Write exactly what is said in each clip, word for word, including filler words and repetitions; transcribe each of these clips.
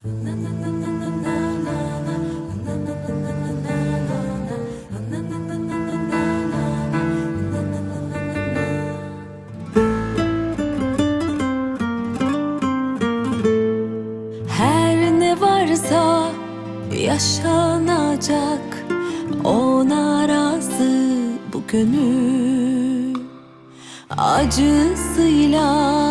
Her ne varsa yaşanacak, ona razı bu gönül. Acısıyla,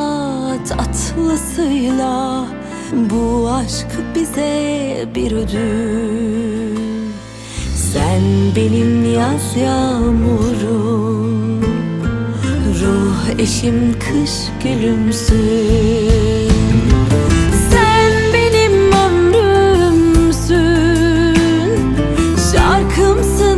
tatlısıyla bu aşk bize bir ödül. Sen benim yaz yağmurum, ruh eşim kış gülümsün. Sen benim ömrümsün, şarkımsın,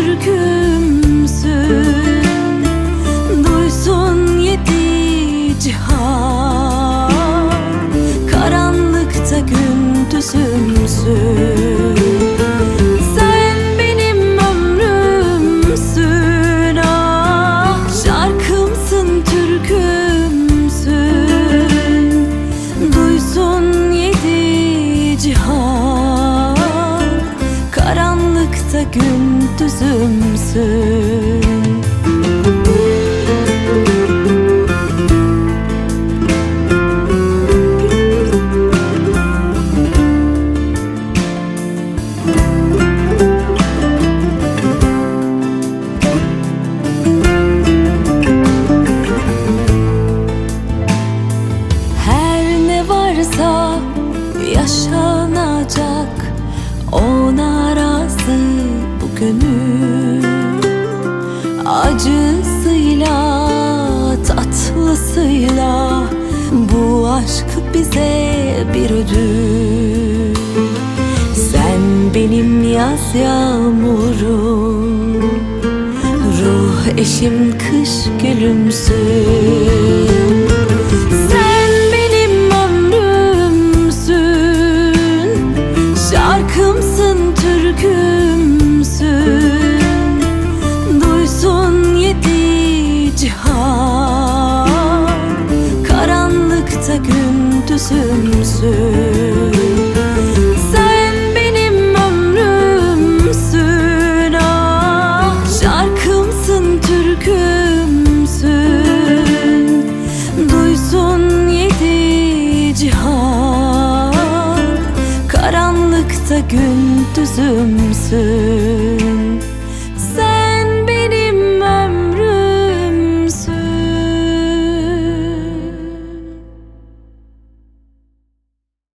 türkümsün. Duysun yedi cihan, karanlıkta gündüzümsün. Sen benim ömrümsün, ah şarkımsın, türkümsün. Duysun yedi cihan, karanlıkta gündüzümsün. Yaşanacak, ona razı bu gönül. Acısıyla, tatlısıyla bu aşk bize bir ödül. Sen benim yaz yağmurum, ruh eşim kış gülümsün. Şarkımsın, türkümsün. Duysun yedi cihan, karanlıkta gündüzümsün. Sen benim ömrümsün, ah şarkımsın, türkümsün. Duysun yedi cihan, karanlıkta gündüzümsün.